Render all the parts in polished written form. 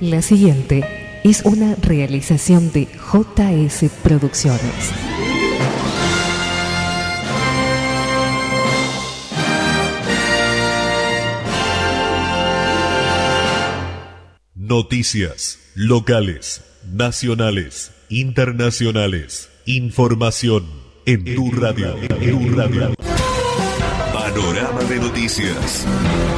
La siguiente es una realización de JS Producciones. Noticias locales, nacionales, internacionales. Información en tu radio. Panorama de noticias.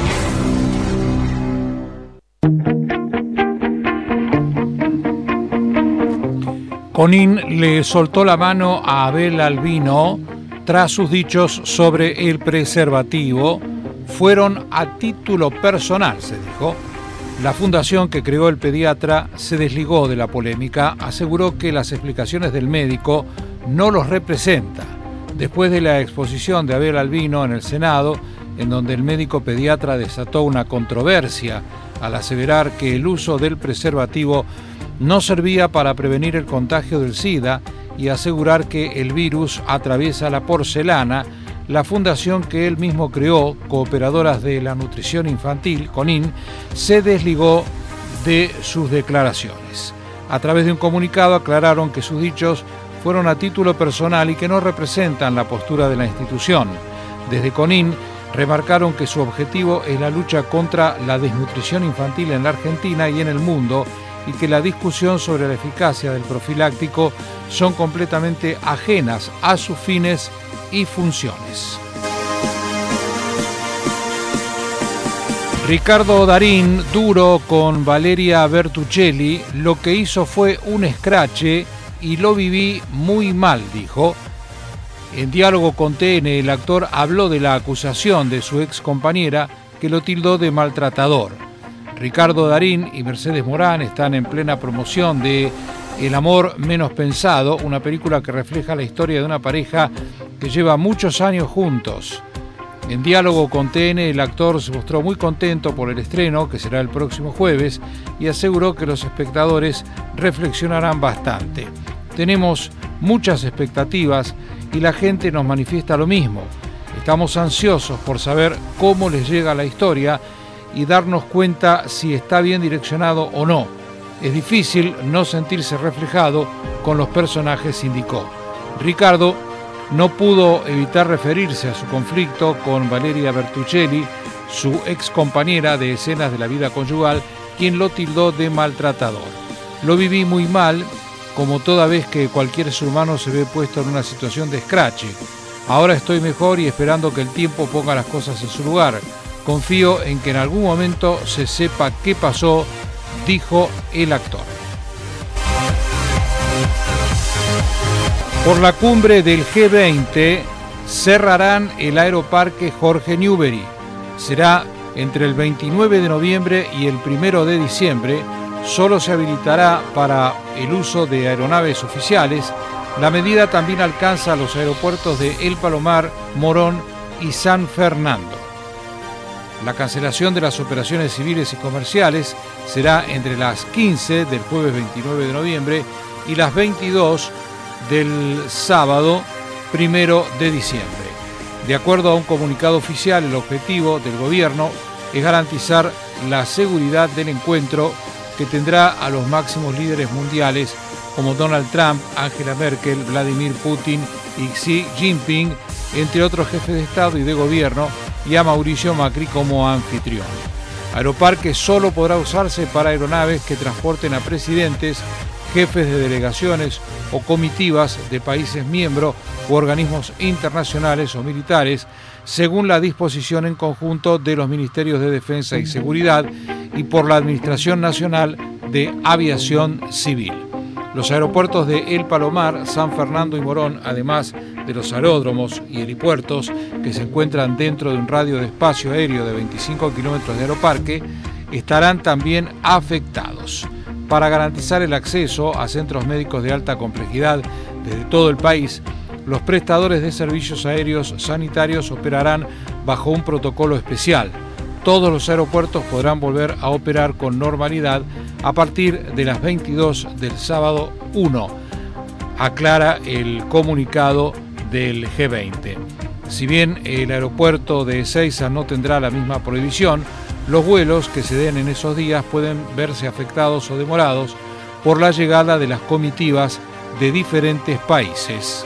Conin le soltó la mano a Abel Albino tras sus dichos sobre el preservativo. Fueron a título personal, se dijo. La fundación que creó el pediatra se desligó de la polémica, aseguró que las explicaciones del médico no los representa. Después de la exposición de Abel Albino en el Senado, en donde el médico pediatra desató una controversia al aseverar que el uso del preservativo no servía para prevenir el contagio del SIDA y asegurar que el virus atraviesa la porcelana, la fundación que él mismo creó, Cooperadoras de la Nutrición Infantil, CONIN, se desligó de sus declaraciones. A través de un comunicado aclararon que sus dichos fueron a título personal y que no representan la postura de la institución. Desde CONIN remarcaron que su objetivo es la lucha contra la desnutrición infantil en la Argentina y en el mundo, y que la discusión sobre la eficacia del profiláctico son completamente ajenas a sus fines y funciones. Ricardo Darín, duro con Valeria Bertuccelli, lo que hizo fue un escrache y lo viví muy mal, dijo. En diálogo con TN, el actor habló de la acusación de su ex compañera que lo tildó de maltratador. Ricardo Darín y Mercedes Morán están en plena promoción de El amor menos pensado, una película que refleja la historia de una pareja que lleva muchos años juntos. En diálogo con TN, el actor se mostró muy contento por el estreno, que será el próximo jueves, y aseguró que los espectadores reflexionarán bastante. Tenemos muchas expectativas y la gente nos manifiesta lo mismo. Estamos ansiosos por saber cómo les llega la historia y darnos cuenta si está bien direccionado o no. Es difícil no sentirse reflejado con los personajes, indicó. Ricardo no pudo evitar referirse a su conflicto con Valeria Bertuccelli, su ex compañera de escenas de la vida conyugal, quien lo tildó de maltratador. Lo viví muy mal, como toda vez que cualquier ser humano se ve puesto en una situación de escrache. Ahora estoy mejor y esperando que el tiempo ponga las cosas en su lugar. Confío en que en algún momento se sepa qué pasó, dijo el actor. Por la cumbre del G20 cerrarán el aeroparque Jorge Newbery. Será entre el 29 de noviembre y el 1 de diciembre. Solo se habilitará para el uso de aeronaves oficiales. La medida también alcanza a los aeropuertos de El Palomar, Morón y San Fernando. La cancelación de las operaciones civiles y comerciales será entre las 15 del jueves 29 de noviembre y las 22 del sábado 1 de diciembre. De acuerdo a un comunicado oficial, el objetivo del gobierno es garantizar la seguridad del encuentro, que tendrá a los máximos líderes mundiales como Donald Trump, Angela Merkel, Vladimir Putin y Xi Jinping, entre otros jefes de Estado y de gobierno, y a Mauricio Macri como anfitrión. Aeroparque solo podrá usarse para aeronaves que transporten a presidentes, jefes de delegaciones o comitivas de países miembros u organismos internacionales o militares, según la disposición en conjunto de los Ministerios de Defensa y Seguridad y por la Administración Nacional de Aviación Civil. Los aeropuertos de El Palomar, San Fernando y Morón, además de los aeródromos y helipuertos que se encuentran dentro de un radio de espacio aéreo de 25 kilómetros de aeroparque, estarán también afectados. Para garantizar el acceso a centros médicos de alta complejidad desde todo el país, los prestadores de servicios aéreos sanitarios operarán bajo un protocolo especial. Todos los aeropuertos podrán volver a operar con normalidad a partir de las 22 del sábado 1, aclara el comunicado del G20. Si bien el aeropuerto de Ezeiza no tendrá la misma prohibición, los vuelos que se den en esos días pueden verse afectados o demorados por la llegada de las comitivas de diferentes países.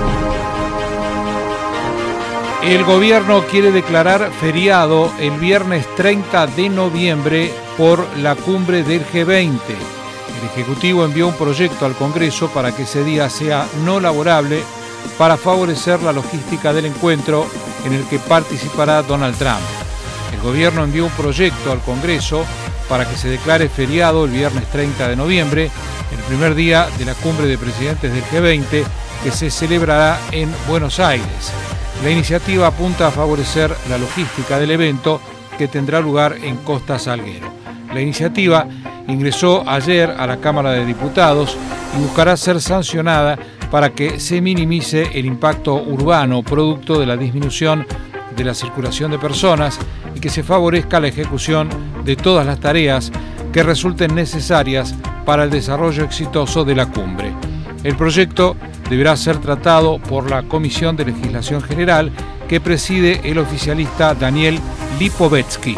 El gobierno quiere declarar feriado el viernes 30 de noviembre por la cumbre del G20. El Ejecutivo envió un proyecto al Congreso para que ese día sea no laborable para favorecer la logística del encuentro en el que participará Donald Trump. El gobierno envió un proyecto al Congreso para que se declare feriado el viernes 30 de noviembre, el primer día de la cumbre de presidentes del G20 que se celebrará en Buenos Aires. La iniciativa apunta a favorecer la logística del evento que tendrá lugar en Costa Salguero. La iniciativa ingresó ayer a la Cámara de Diputados y buscará ser sancionada para que se minimice el impacto urbano producto de la disminución de la circulación de personas y que se favorezca la ejecución de todas las tareas que resulten necesarias para el desarrollo exitoso de la cumbre. El proyecto deberá ser tratado por la Comisión de Legislación General que preside el oficialista Daniel Lipovetsky.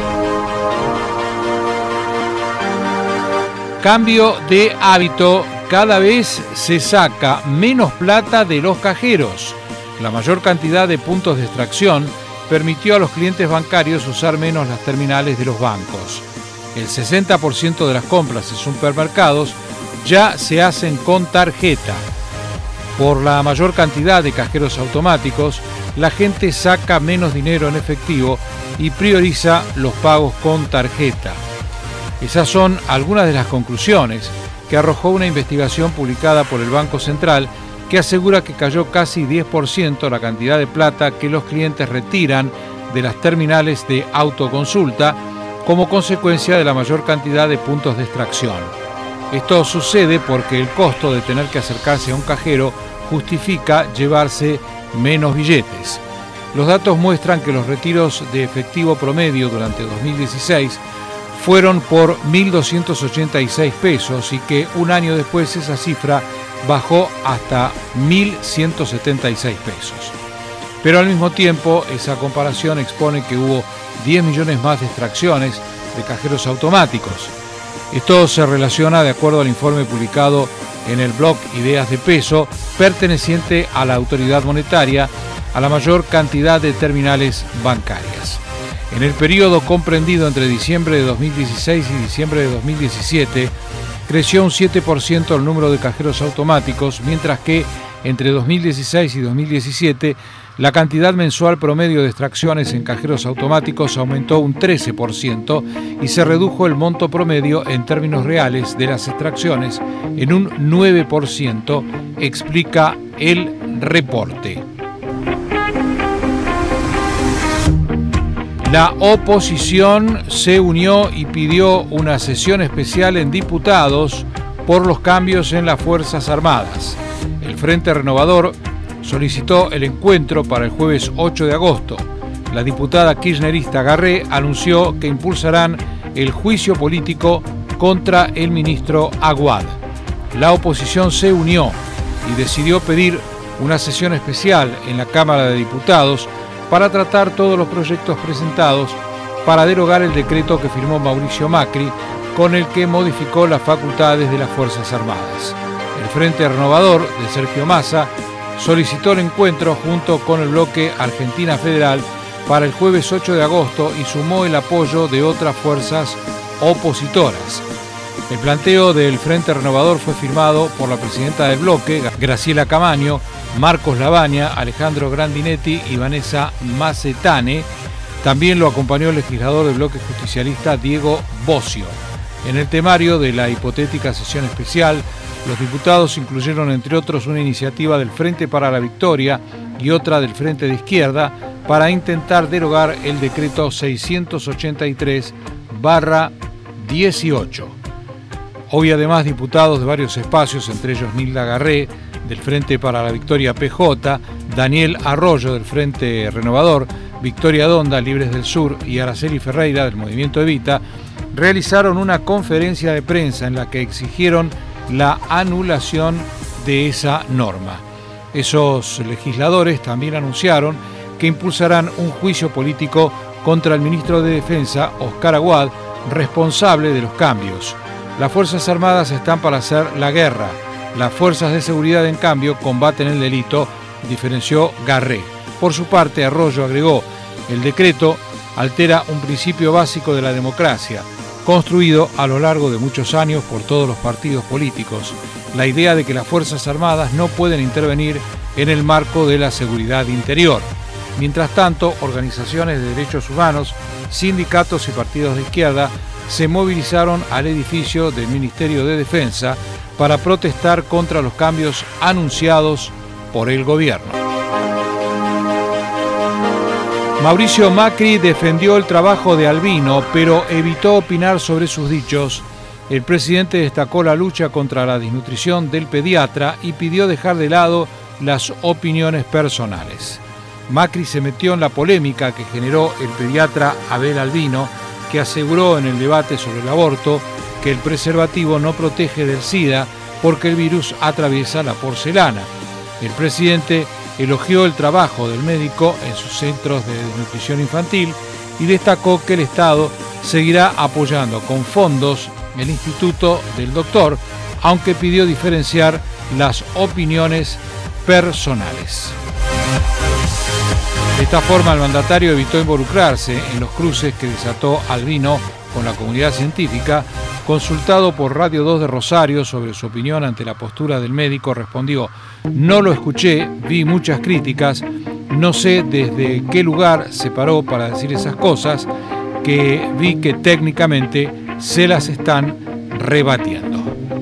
Cambio de hábito. Cada vez se saca menos plata de los cajeros. La mayor cantidad de puntos de extracción permitió a los clientes bancarios usar menos las terminales de los bancos. El 60% de las compras en supermercados ya se hacen con tarjeta. Por la mayor cantidad de cajeros automáticos, la gente saca menos dinero en efectivo y prioriza los pagos con tarjeta. Esas son algunas de las conclusiones que arrojó una investigación publicada por el Banco Central que asegura que cayó casi 10% la cantidad de plata que los clientes retiran de las terminales de autoconsulta como consecuencia de la mayor cantidad de puntos de extracción. Esto sucede porque el costo de tener que acercarse a un cajero justifica llevarse menos billetes. Los datos muestran que los retiros de efectivo promedio durante 2016 fueron por 1.286 pesos y que un año después esa cifra bajó hasta 1.176 pesos. Pero al mismo tiempo, esa comparación expone que hubo 10 millones más de extracciones de cajeros automáticos. Esto se relaciona, de acuerdo al informe publicado en el blog Ideas de Peso, perteneciente a la autoridad monetaria, a la mayor cantidad de terminales bancarias. En el periodo comprendido entre diciembre de 2016 y diciembre de 2017, creció un 7% el número de cajeros automáticos, mientras que entre 2016 y 2017 la cantidad mensual promedio de extracciones en cajeros automáticos aumentó un 13% y se redujo el monto promedio en términos reales de las extracciones en un 9%, explica el reporte. La oposición se unió y pidió una sesión especial en diputados por los cambios en las Fuerzas Armadas. El Frente Renovador solicitó el encuentro para el jueves 8 de agosto. La diputada kirchnerista Garré anunció que impulsarán el juicio político contra el ministro Aguad. La oposición se unió y decidió pedir una sesión especial en la Cámara de Diputados para tratar todos los proyectos presentados para derogar el decreto que firmó Mauricio Macri, con el que modificó las facultades de las Fuerzas Armadas. El Frente Renovador de Sergio Massa solicitó el encuentro junto con el bloque Argentina Federal para el jueves 8 de agosto y sumó el apoyo de otras fuerzas opositoras. El planteo del Frente Renovador fue firmado por la presidenta del bloque, Graciela Camaño, Marcos Lavagna, Alejandro Grandinetti y Vanessa Macetane. También lo acompañó el legislador del bloque justicialista Diego Bocio. En el temario de la hipotética sesión especial, los diputados incluyeron, entre otros, una iniciativa del Frente para la Victoria y otra del Frente de Izquierda para intentar derogar el decreto 683/18. Hoy además diputados de varios espacios, entre ellos Nilda Garré, del Frente para la Victoria PJ, Daniel Arroyo del Frente Renovador, Victoria Donda, Libres del Sur y Araceli Ferreira del Movimiento Evita, realizaron una conferencia de prensa en la que exigieron la anulación de esa norma. Esos legisladores también anunciaron que impulsarán un juicio político contra el ministro de Defensa, Oscar Aguad, responsable de los cambios. Las Fuerzas Armadas están para hacer la guerra. Las fuerzas de seguridad, en cambio, combaten el delito, diferenció Garré. Por su parte, Arroyo agregó: el decreto altera un principio básico de la democracia, construido a lo largo de muchos años por todos los partidos políticos, la idea de que las Fuerzas Armadas no pueden intervenir en el marco de la seguridad interior. Mientras tanto, organizaciones de derechos humanos, sindicatos y partidos de izquierda se movilizaron al edificio del Ministerio de Defensa para protestar contra los cambios anunciados por el gobierno. Mauricio Macri defendió el trabajo de Albino, pero evitó opinar sobre sus dichos. El presidente destacó la lucha contra la desnutrición del pediatra y pidió dejar de lado las opiniones personales. Macri se metió en la polémica que generó el pediatra Abel Albino, que aseguró en el debate sobre el aborto que el preservativo no protege del SIDA porque el virus atraviesa la porcelana. El presidente elogió el trabajo del médico en sus centros de desnutrición infantil y destacó que el Estado seguirá apoyando con fondos el Instituto del Doctor, aunque pidió diferenciar las opiniones personales. De esta forma, el mandatario evitó involucrarse en los cruces que desató Albino con la comunidad científica. Consultado por Radio 2 de Rosario sobre su opinión ante la postura del médico, respondió: no lo escuché, vi muchas críticas, no sé desde qué lugar se paró para decir esas cosas, que vi que técnicamente se las están rebatiendo.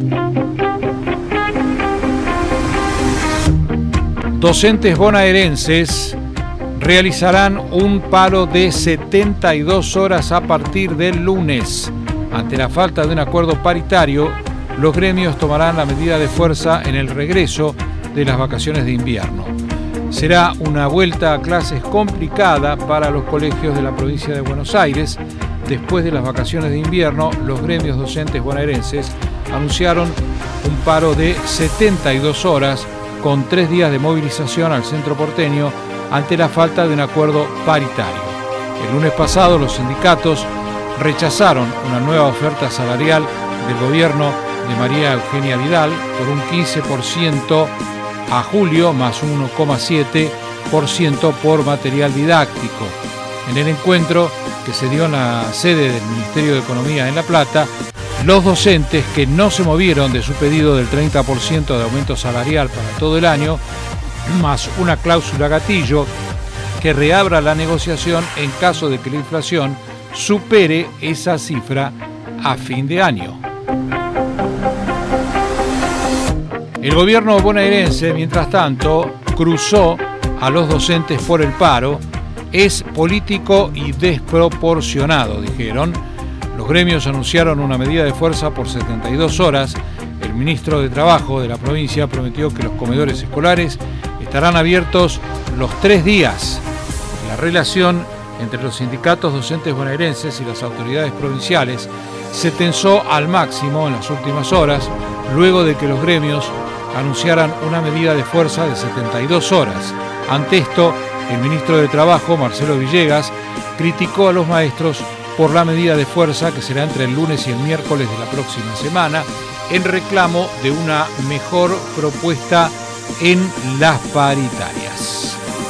Docentes bonaerenses realizarán un paro de 72 horas a partir del lunes. Ante la falta de un acuerdo paritario, los gremios tomarán la medida de fuerza en el regreso de las vacaciones de invierno. Será una vuelta a clases complicada para los colegios de la provincia de Buenos Aires. Después de las vacaciones de invierno, los gremios docentes bonaerenses anunciaron un paro de 72 horas con 3 días de movilización al centro porteño ante la falta de un acuerdo paritario. El lunes pasado, los sindicatos rechazaron una nueva oferta salarial del gobierno de María Eugenia Vidal por un 15% a julio más un 1,7% por material didáctico. En el encuentro que se dio en la sede del Ministerio de Economía en La Plata, los docentes que no se movieron de su pedido del 30% de aumento salarial para todo el año, más una cláusula gatillo que reabra la negociación en caso de que la inflación supere esa cifra a fin de año. El gobierno bonaerense, mientras tanto, cruzó a los docentes por el paro. Es político y desproporcionado, dijeron. Los gremios anunciaron una medida de fuerza por 72 horas. El ministro de Trabajo de la provincia prometió que los comedores escolares estarán abiertos los 3 días. La relación entre los sindicatos docentes bonaerenses y las autoridades provinciales se tensó al máximo en las últimas horas, luego de que los gremios anunciaran una medida de fuerza de 72 horas. Ante esto, el ministro de Trabajo, Marcelo Villegas, criticó a los maestros por la medida de fuerza que será entre el lunes y el miércoles de la próxima semana, en reclamo de una mejor propuesta en las paritarias.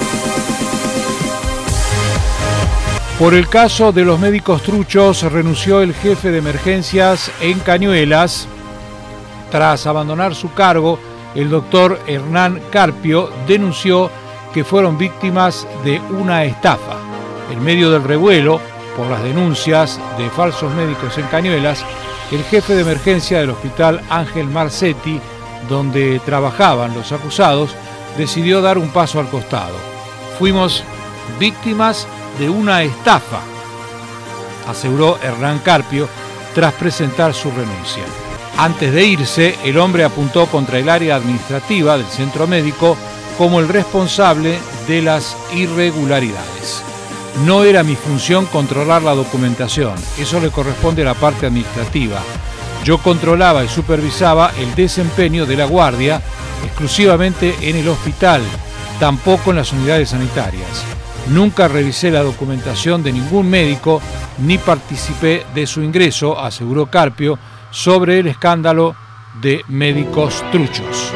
Por el caso de los médicos truchos, renunció el jefe de emergencias en Cañuelas. Tras abandonar su cargo, el doctor Hernán Carpio denunció que fueron víctimas de una estafa. En medio del revuelo por las denuncias de falsos médicos en Cañuelas, el jefe de emergencia del hospital Ángel Marcetti, donde trabajaban los acusados, decidió dar un paso al costado. Fuimos víctimas de una estafa, aseguró Hernán Carpio tras presentar su renuncia. Antes de irse, el hombre apuntó contra el área administrativa del centro médico como el responsable de las irregularidades. No era mi función controlar la documentación, eso le corresponde a la parte administrativa. Yo controlaba y supervisaba el desempeño de la guardia exclusivamente en el hospital, tampoco en las unidades sanitarias. Nunca revisé la documentación de ningún médico ni participé de su ingreso, aseguró Carpio sobre el escándalo de médicos truchos.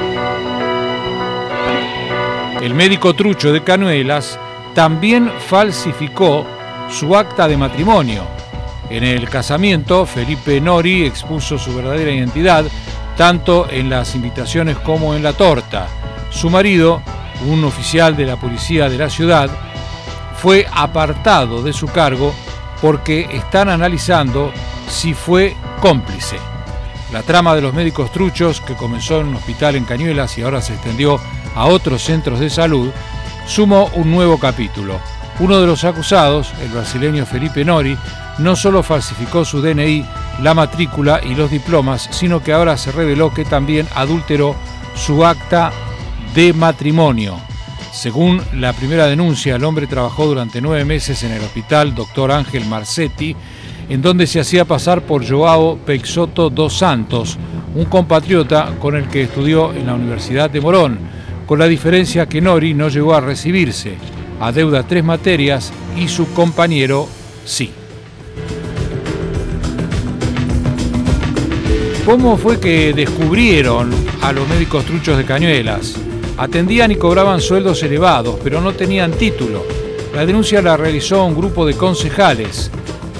El médico trucho de Cañuelas también falsificó su acta de matrimonio. En el casamiento, Felipe Nori expuso su verdadera identidad, tanto en las invitaciones como en la torta. Su marido, un oficial de la policía de la ciudad, fue apartado de su cargo porque están analizando si fue cómplice. La trama de los médicos truchos, que comenzó en un hospital en Cañuelas y ahora se extendió a otros centros de salud, sumó un nuevo capítulo. Uno de los acusados, el brasileño Felipe Nori, no solo falsificó su DNI, la matrícula y los diplomas, sino que ahora se reveló que también adulteró su acta de matrimonio. Según la primera denuncia, el hombre trabajó durante 9 meses en el hospital Dr. Ángel Marsetti, en donde se hacía pasar por Joao Peixoto dos Santos, un compatriota con el que estudió en la Universidad de Morón, con la diferencia que Nori no llegó a recibirse, adeuda 3 materias y su compañero sí. ¿Cómo fue que descubrieron a los médicos truchos de Cañuelas? Atendían y cobraban sueldos elevados, pero no tenían título. La denuncia la realizó un grupo de concejales.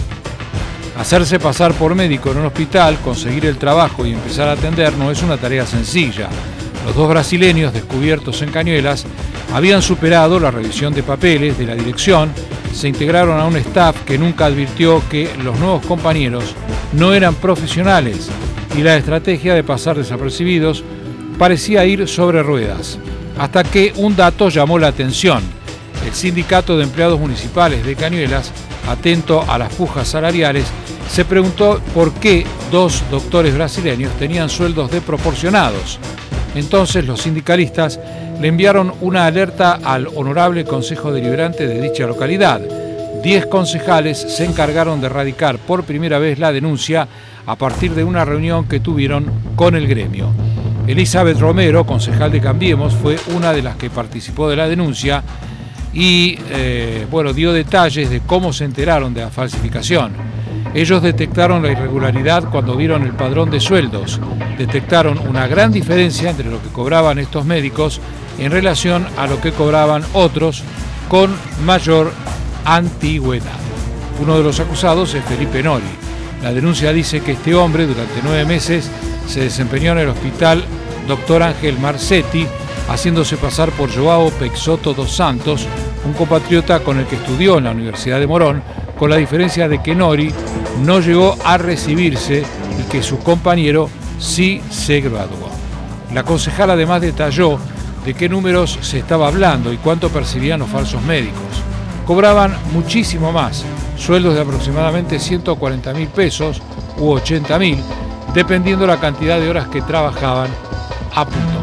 Hacerse pasar por médico en un hospital, conseguir el trabajo y empezar a atender no es una tarea sencilla. Los 2 brasileños descubiertos en Cañuelas habían superado la revisión de papeles de la dirección, se integraron a un staff que nunca advirtió que los nuevos compañeros no eran profesionales y la estrategia de pasar desapercibidos parecía ir sobre ruedas. Hasta que un dato llamó la atención. El Sindicato de Empleados Municipales de Cañuelas, atento a las pujas salariales, se preguntó por qué 2 doctores brasileños tenían sueldos desproporcionados. Entonces los sindicalistas le enviaron una alerta al honorable Consejo Deliberante de dicha localidad. 10 concejales se encargaron de erradicar por primera vez la denuncia a partir de una reunión que tuvieron con el gremio. Elizabeth Romero, concejal de Cambiemos, fue una de las que participó de la denuncia y dio detalles de cómo se enteraron de la falsificación. Ellos detectaron la irregularidad cuando vieron el padrón de sueldos. Detectaron una gran diferencia entre lo que cobraban estos médicos en relación a lo que cobraban otros con mayor antigüedad. Uno de los acusados es Felipe Nori. La denuncia dice que este hombre durante 9 meses se desempeñó en el hospital Dr. Ángel Marsetti, haciéndose pasar por Joao Peixoto dos Santos, un compatriota con el que estudió en la Universidad de Morón, con la diferencia de que Nori no llegó a recibirse y que su compañero sí se graduó. La concejal además detalló de qué números se estaba hablando y cuánto percibían los falsos médicos. Cobraban muchísimo más, sueldos de aproximadamente 140.000 pesos u 80.000, dependiendo la cantidad de horas que trabajaban, apuntó.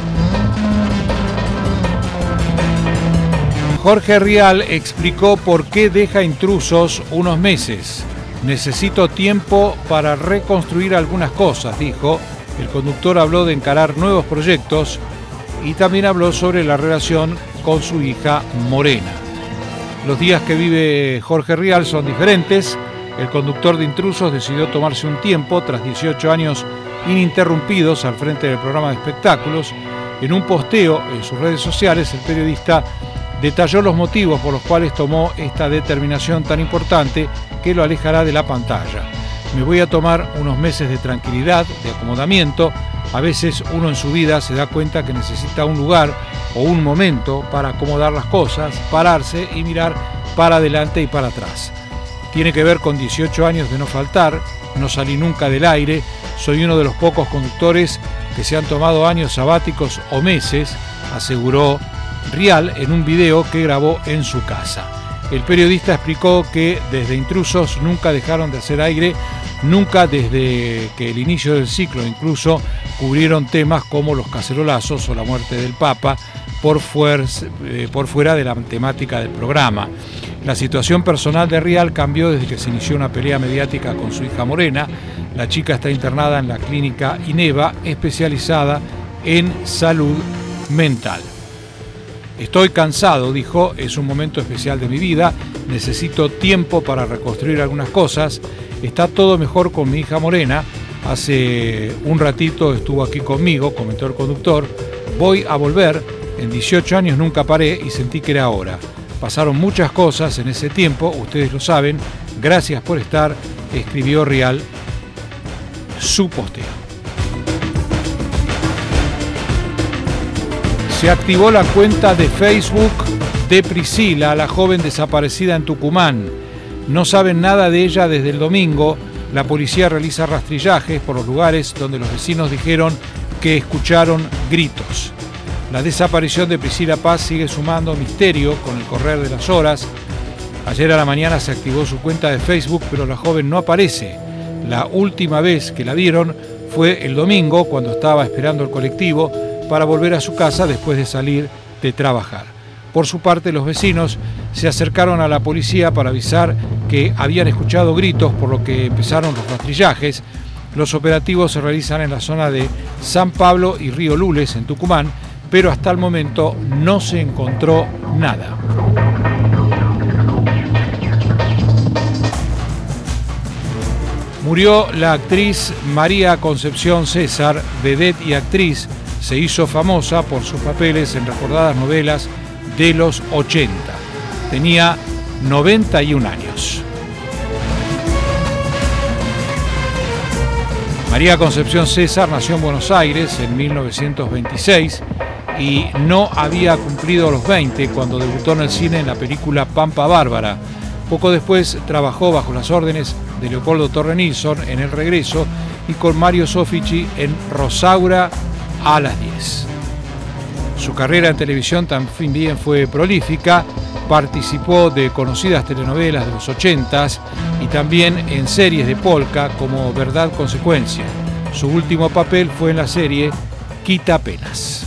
Jorge Rial explicó por qué deja Intrusos unos meses. Necesito tiempo para reconstruir algunas cosas, dijo. El conductor habló de encarar nuevos proyectos y también habló sobre la relación con su hija Morena. Los días que vive Jorge Rial son diferentes. El conductor de Intrusos decidió tomarse un tiempo tras 18 años ininterrumpidos al frente del programa de espectáculos. En un posteo en sus redes sociales, el periodista detalló los motivos por los cuales tomó esta determinación tan importante que lo alejará de la pantalla. Me voy a tomar unos meses de tranquilidad, de acomodamiento. A veces uno en su vida se da cuenta que necesita un lugar o un momento para acomodar las cosas, pararse y mirar para adelante y para atrás. Tiene que ver con 18 años de no faltar, no salí nunca del aire, soy uno de los pocos conductores que se han tomado años sabáticos o meses, aseguró Rial en un video que grabó en su casa. El periodista explicó que desde Intrusos nunca dejaron de hacer aire, nunca desde que el inicio del ciclo incluso cubrieron temas como los cacerolazos o la muerte del Papa por fuera de la temática del programa. La situación personal de Rial cambió desde que se inició una pelea mediática con su hija Morena. La chica está internada en la clínica INEVA, especializada en salud mental. Estoy cansado, dijo, es un momento especial de mi vida, necesito tiempo para reconstruir algunas cosas, está todo mejor con mi hija Morena, hace un ratito estuvo aquí conmigo, comentó el conductor, voy a volver, en 18 años nunca paré y sentí que era hora. Pasaron muchas cosas en ese tiempo, ustedes lo saben, gracias por estar, escribió Rial su posteo. Se activó la cuenta de Facebook de Priscila, la joven desaparecida en Tucumán. No saben nada de ella desde el domingo. La policía realiza rastrillajes por los lugares donde los vecinos dijeron que escucharon gritos. La desaparición de Priscila Paz sigue sumando misterio con el correr de las horas. Ayer a la mañana se activó su cuenta de Facebook, pero la joven no aparece. La última vez que la vieron fue el domingo, cuando estaba esperando el colectivo para volver a su casa después de salir de trabajar. Por su parte, los vecinos se acercaron a la policía para avisar que habían escuchado gritos, por lo que empezaron los rastrillajes. Los operativos se realizan en la zona de San Pablo y Río Lules, en Tucumán, pero hasta el momento no se encontró nada. Murió la actriz María Concepción César, vedette y actriz. Se hizo famosa por sus papeles en recordadas novelas de los 80. Tenía 91 años. María Concepción César nació en Buenos Aires en 1926 y no había cumplido los 20 cuando debutó en el cine en la película Pampa Bárbara. Poco después trabajó bajo las órdenes de Leopoldo Torre Nilsson en El Regreso y con Mario Soffici en Rosaura a las 10. Su carrera en televisión también fue prolífica, participó de conocidas telenovelas de los 80s y también en series de polka como Verdad Consecuencia. Su último papel fue en la serie Quita Penas.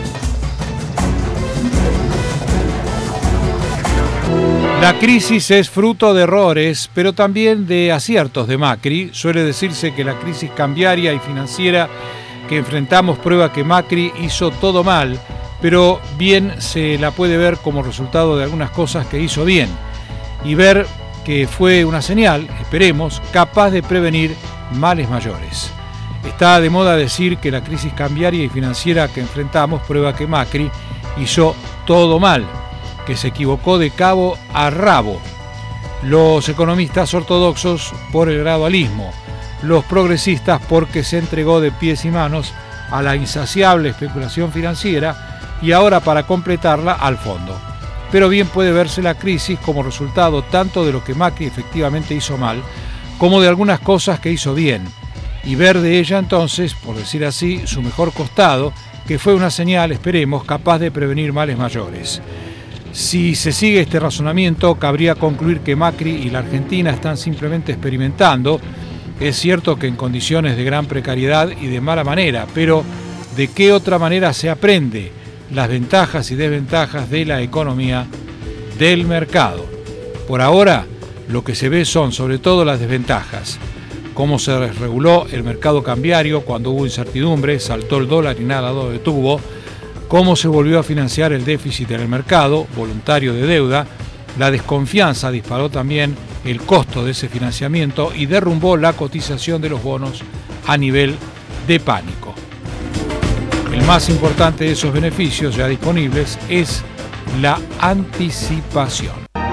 La crisis es fruto de errores, pero también de aciertos de Macri. Suele decirse que la crisis cambiaria y financiera que enfrentamos prueba que Macri hizo todo mal, pero bien se la puede ver como resultado de algunas cosas que hizo bien y ver que fue una señal, esperemos, capaz de prevenir males mayores. Está de moda decir que la crisis cambiaria y financiera que enfrentamos prueba que Macri hizo todo mal, que se equivocó de cabo a rabo. Los economistas ortodoxos por el gradualismo, los progresistas porque se entregó de pies y manos a la insaciable especulación financiera y ahora para completarla al fondo. Pero bien puede verse la crisis como resultado tanto de lo que Macri efectivamente hizo mal como de algunas cosas que hizo bien y ver de ella entonces, por decir así, su mejor costado, que fue una señal, esperemos, capaz de prevenir males mayores. Si se sigue este razonamiento, cabría concluir que Macri y la Argentina están simplemente experimentando. Es cierto que en condiciones de gran precariedad y de mala manera, pero ¿de qué otra manera se aprende las ventajas y desventajas de la economía, del mercado? Por ahora, lo que se ve son sobre todo las desventajas. Cómo se desreguló el mercado cambiario cuando hubo incertidumbre, saltó el dólar y nada lo detuvo. Cómo se volvió a financiar el déficit en el mercado, voluntario de deuda. La desconfianza disparó también el costo de ese financiamiento y derrumbó la cotización de los bonos a nivel de pánico. El más importante de esos beneficios ya disponibles es la anticipación.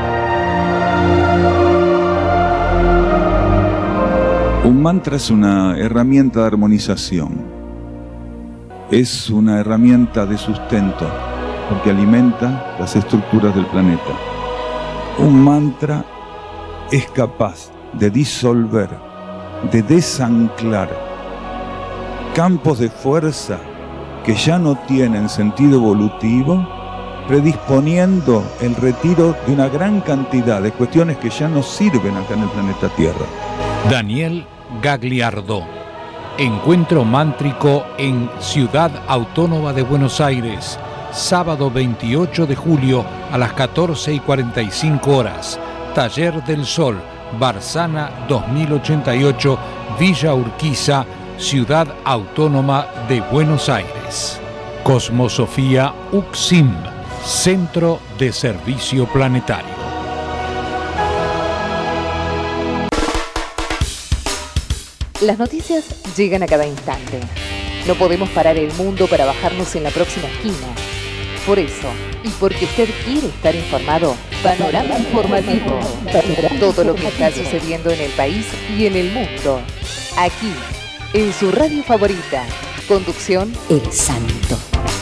Un mantra es una herramienta de armonización, es una herramienta de sustento porque alimenta las estructuras del planeta. Un mantra es capaz de disolver, de desanclar campos de fuerza que ya no tienen sentido evolutivo, predisponiendo el retiro de una gran cantidad de cuestiones que ya no sirven acá en el planeta Tierra. Daniel Gagliardo. Encuentro mántrico en Ciudad Autónoma de Buenos Aires, sábado 28 de julio a las 14:45 horas. Taller del Sol, Barzana 2088, Villa Urquiza, Ciudad Autónoma de Buenos Aires. Cosmosofía Uxim, Centro de Servicio Planetario. Las noticias llegan a cada instante. No podemos parar el mundo para bajarnos en la próxima esquina. Por eso, y porque usted quiere estar informado, Panorama Informativo. Todo lo que está sucediendo en el país y en el mundo. Aquí, en su radio favorita. Conducción, El Santo.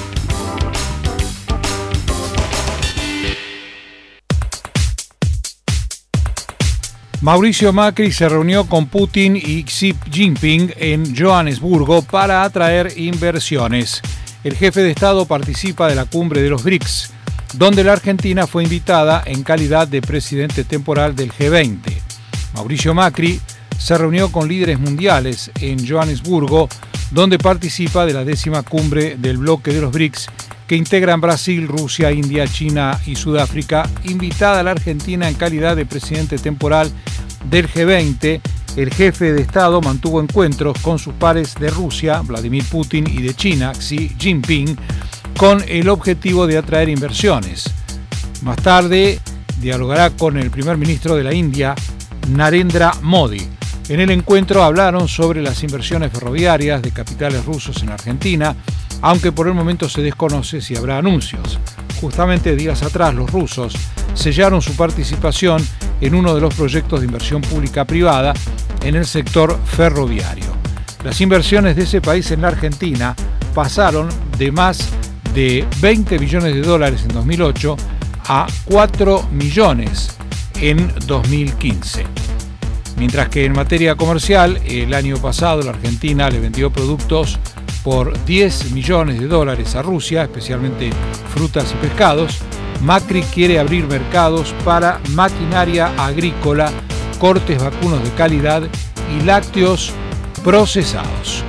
Mauricio Macri se reunió con Putin y Xi Jinping en Johannesburgo para atraer inversiones. El jefe de Estado participa de la cumbre de los BRICS, donde la Argentina fue invitada en calidad de presidente temporal del G20. Mauricio Macri se reunió con líderes mundiales en Johannesburgo, donde participa de la 10ª cumbre del bloque de los BRICS, que integran Brasil, Rusia, India, China y Sudáfrica, invitada a la Argentina en calidad de presidente temporal del G20. El jefe de Estado mantuvo encuentros con sus pares de Rusia, Vladimir Putin, y de China, Xi Jinping, con el objetivo de atraer inversiones. Más tarde, dialogará con el primer ministro de la India, Narendra Modi. En el encuentro hablaron sobre las inversiones ferroviarias de capitales rusos en Argentina, aunque por el momento se desconoce si habrá anuncios. Justamente días atrás los rusos sellaron su participación en uno de los proyectos de inversión pública-privada en el sector ferroviario. Las inversiones de ese país en la Argentina pasaron de más de 20 billones de dólares en 2008 a 4 millones en 2015. Mientras que en materia comercial, el año pasado la Argentina le vendió productos por 10 millones de dólares a Rusia, especialmente frutas y pescados. Macri quiere abrir mercados para maquinaria agrícola, cortes vacunos de calidad y lácteos procesados.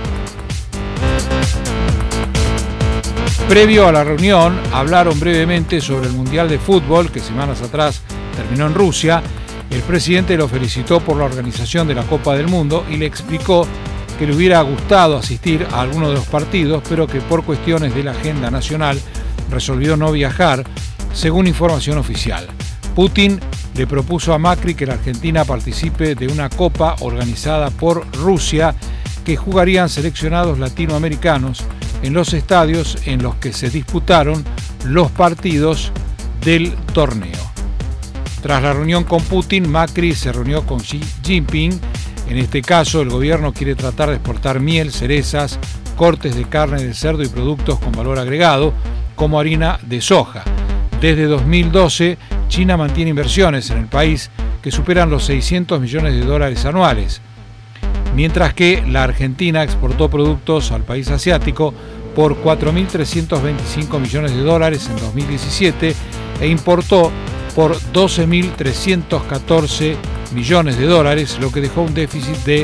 Previo a la reunión, hablaron brevemente sobre el Mundial de Fútbol, que semanas atrás terminó en Rusia. El presidente lo felicitó por la organización de la Copa del Mundo y le explicó que le hubiera gustado asistir a alguno de los partidos, pero que por cuestiones de la agenda nacional resolvió no viajar, según información oficial. Putin le propuso a Macri que la Argentina participe de una copa organizada por Rusia que jugarían seleccionados latinoamericanos en los estadios en los que se disputaron los partidos del torneo. Tras la reunión con Putin, Macri se reunió con Xi Jinping. En este caso, el gobierno quiere tratar de exportar miel, cerezas, cortes de carne de cerdo y productos con valor agregado, como harina de soja. Desde 2012, China mantiene inversiones en el país que superan los 600 millones de dólares anuales, mientras que la Argentina exportó productos al país asiático por 4.325 millones de dólares en 2017 e importó por 12.314 millones de dólares, lo que dejó un déficit de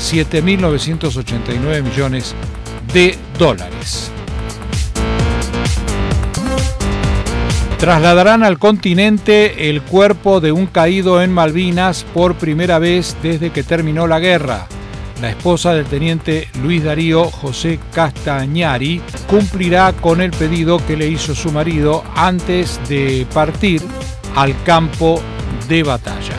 7.989 millones de dólares. Trasladarán al continente el cuerpo de un caído en Malvinas por primera vez desde que terminó la guerra. La esposa del teniente Luis Darío José Castañari cumplirá con el pedido que le hizo su marido antes de partir al campo de batalla.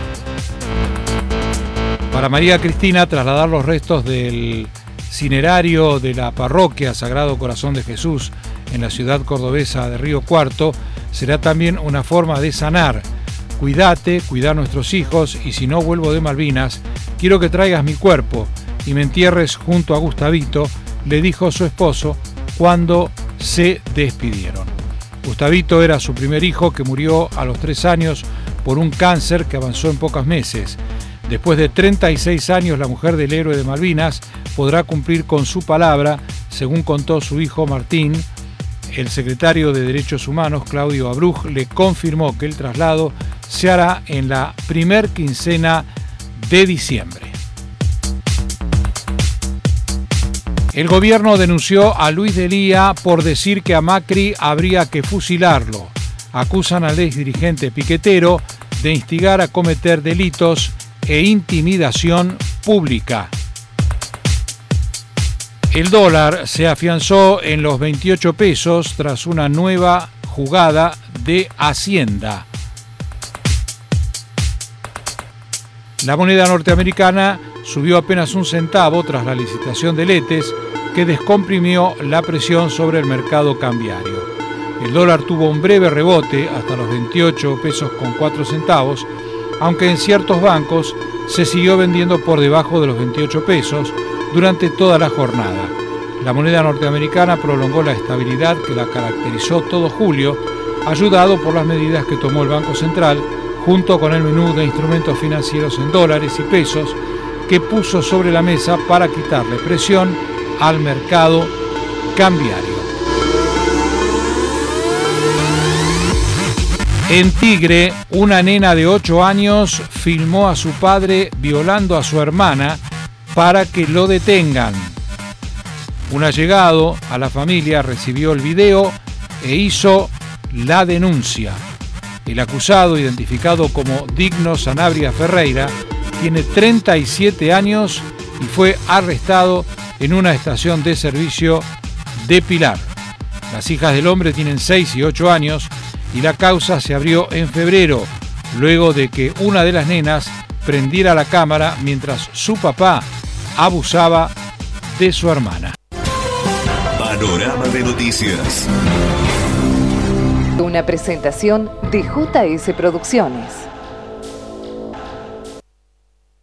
Para María Cristina, trasladar los restos del cinerario de la parroquia Sagrado Corazón de Jesús en la ciudad cordobesa de Río Cuarto será también una forma de sanar. Cuídate, cuida a nuestros hijos, y si no vuelvo de Malvinas, quiero que traigas mi cuerpo y me entierres junto a Gustavito, le dijo su esposo cuando se despidieron. Gustavito era su primer hijo, que murió a los 3 años por un cáncer que avanzó en pocos meses. Después de 36 años, la mujer del héroe de Malvinas podrá cumplir con su palabra, según contó su hijo Martín. El secretario de Derechos Humanos, Claudio Abruj, le confirmó que el traslado se hará en la primer quincena de diciembre. El gobierno denunció a Luis Delía por decir que a Macri habría que fusilarlo. Acusan al exdirigente piquetero de instigar a cometer delitos e intimidación pública. El dólar se afianzó en los 28 pesos tras una nueva jugada de Hacienda. La moneda norteamericana subió apenas un centavo tras la licitación de letes, que descomprimió la presión sobre el mercado cambiario. El dólar tuvo un breve rebote hasta los 28 pesos con 4 centavos, aunque en ciertos bancos se siguió vendiendo por debajo de los 28 pesos durante toda la jornada. La moneda norteamericana prolongó la estabilidad que la caracterizó todo julio, ayudado por las medidas que tomó el Banco Central, junto con el menú de instrumentos financieros en dólares y pesos que puso sobre la mesa para quitarle presión al mercado cambiario. En Tigre, una nena de 8 años filmó a su padre violando a su hermana para que lo detengan. Un allegado a la familia recibió el video e hizo la denuncia. El acusado, identificado como Digno Sanabria Ferreira, tiene 37 años y fue arrestado en una estación de servicio de Pilar. Las hijas del hombre tienen 6 y 8 años y la causa se abrió en febrero, luego de que una de las nenas prendiera la cámara mientras su papá abusaba de su hermana. Panorama de Noticias. Una presentación de JS Producciones.